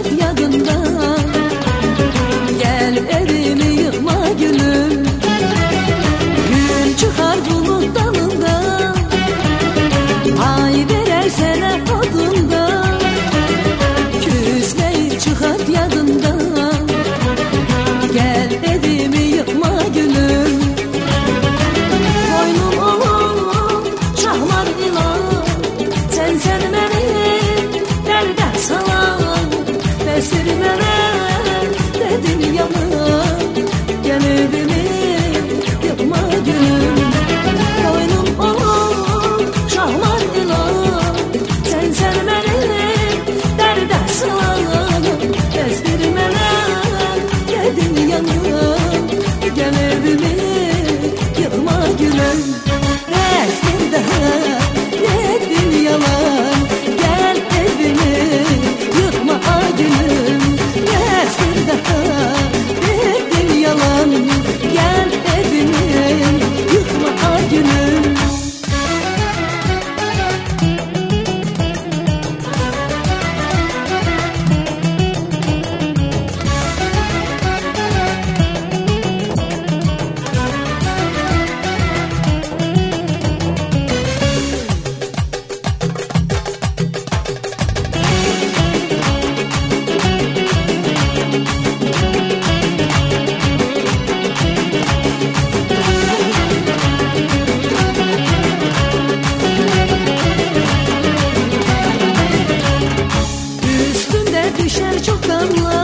yadında. Gel evimi yıkma gülüm, gün çıkar bulut dalında. Ay verer sana adında, küsmeyi çıkart yadında. Gel evimi yıkma gülüm, boynum olur şahlar ilan. Sen beni derde salan, bestirmene dedin yana. Gel evimi yıkma gülüm, boynum olur şahlar ilan. Sen beni derde salan, bestirmene dedin yana. Gel evimi yıkma gülüm, resminde dedin yalan. Gel evimi yıkma gülüm, resminde dedin yalan. Gel evimi yıkma gülüm. Düşer çok damla,